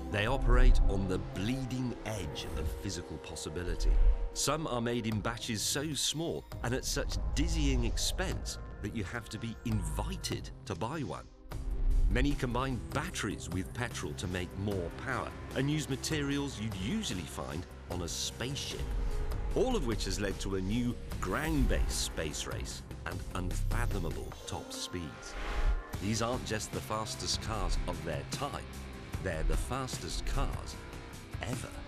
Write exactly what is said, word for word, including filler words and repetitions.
They operate on the bleeding edge of physical possibility. Some are made in batches so small and at such dizzying expense that you have to be invited to buy one. Many combine batteries with petrol to make more power and use materials you'd usually find on a spaceship. All of which has led to a new ground-based space race and unfathomable top speeds. These aren't just the fastest cars of their time, they're the fastest cars ever.